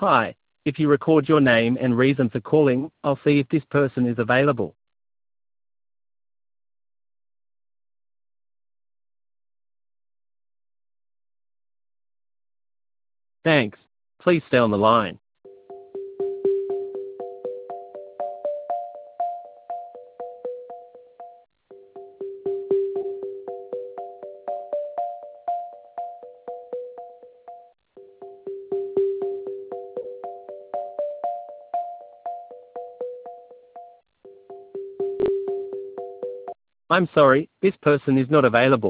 Hi. If you record your name and reason for calling, I'll see if this person is available. Thanks. Please stay on the line. I'm sorry, this person is not available.